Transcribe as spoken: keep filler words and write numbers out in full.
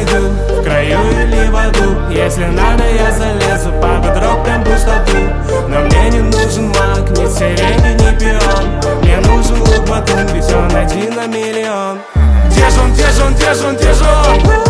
найду, в краю или в аду. Если надо, я залезу под дрог прям в пустоту. Но мне не нужен маг, ни сирени, ни пион. Мне нужен лук батун, ведь он один на миллион. Где же он, где же он, где же он, где же он?